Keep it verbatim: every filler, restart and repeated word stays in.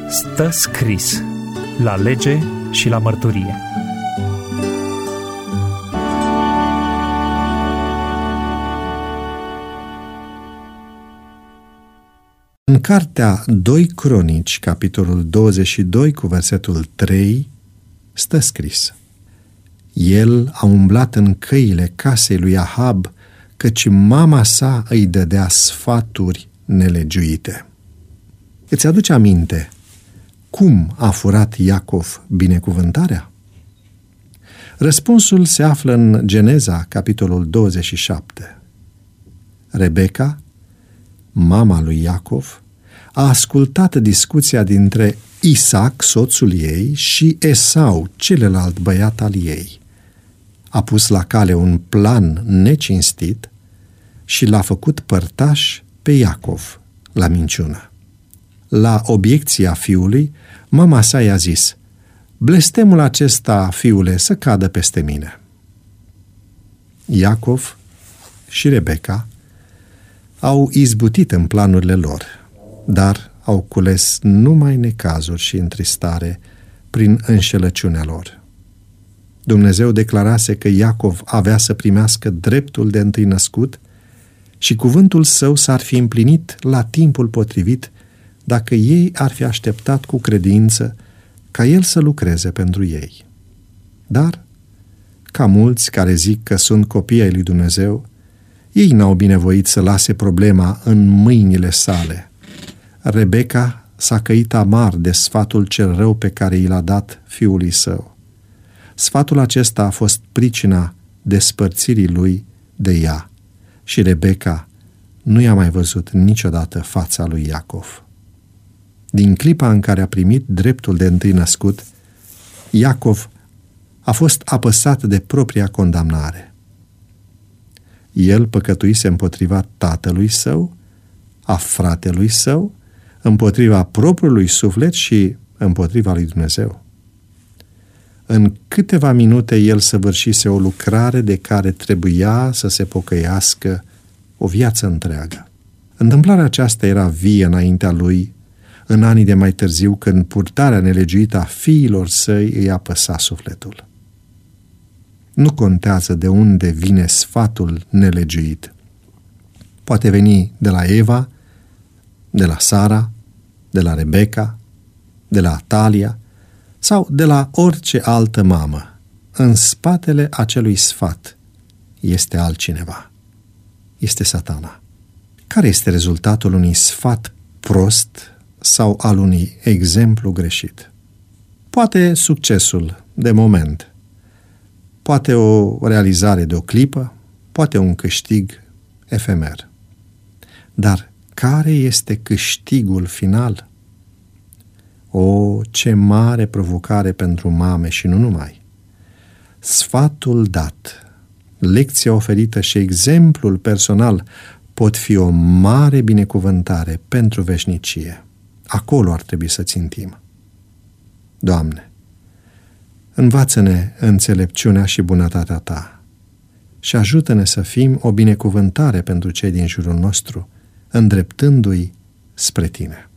Stă scris la lege și la mărturie. În cartea doi Cronici, capitolul douăzeci și doi, cu versetul trei, stă scris: El a umblat în căile casei lui Ahab, căci mama sa îi dădea sfaturi nelegiuite. Îți aduce aminte cum a furat Iacov binecuvântarea? Răspunsul se află în Geneza, capitolul douăzeci și șapte. Rebecca, mama lui Iacov, a ascultat discuția dintre Isaac, soțul ei, și Esau, celălalt băiat al ei. A pus la cale un plan necinstit și l-a făcut părtaș pe Iacov la minciună. La obiecția fiului, mama sa i-a zis: blestemul acesta, fiule, să cadă peste mine. Iacov și Rebecca au izbutit în planurile lor, dar au cules numai necazuri și întristare prin înșelăciunea lor. Dumnezeu declarase că Iacov avea să primească dreptul de întâi născut și cuvântul său s-ar fi împlinit la timpul potrivit dacă ei ar fi așteptat cu credință ca el să lucreze pentru ei. Dar, ca mulți care zic că sunt copii ai lui Dumnezeu, ei n-au binevoit să lase problema în mâinile sale. Rebecca s-a căit amar de sfatul cel rău pe care i l-a dat fiului său. Sfatul acesta a fost pricina despărțirii lui de ea și Rebecca nu i-a mai văzut niciodată fața lui Iacov. Din clipa în care a primit dreptul de întâi născut, Iacov a fost apăsat de propria condamnare. El păcătuise împotriva tatălui său, a fratelui său, împotriva propriului suflet și împotriva lui Dumnezeu. În câteva minute el săvârșise o lucrare de care trebuia să se pocăiască o viață întreagă. Întâmplarea aceasta era vie înaintea lui în anii de mai târziu, când purtarea nelegiuită a fiilor săi îi apăsa sufletul. Nu contează de unde vine sfatul nelegiuit. Poate veni de la Eva, de la Sara, de la Rebecca, de la Atalia sau de la orice altă mamă. În spatele acelui sfat este altcineva. Este Satana. Care este rezultatul unui sfat prost sau al unui exemplu greșit? Poate succesul de moment, poate o realizare de o clipă, poate un câștig efemer. Dar care este câștigul final? O, ce mare provocare pentru mame și nu numai! Sfatul dat, lecția oferită și exemplul personal pot fi o mare binecuvântare pentru veșnicie. Acolo ar trebui să țintim. Doamne, învață-ne înțelepciunea și bunătatea Ta și ajută-ne să fim o binecuvântare pentru cei din jurul nostru, îndreptându-i spre Tine.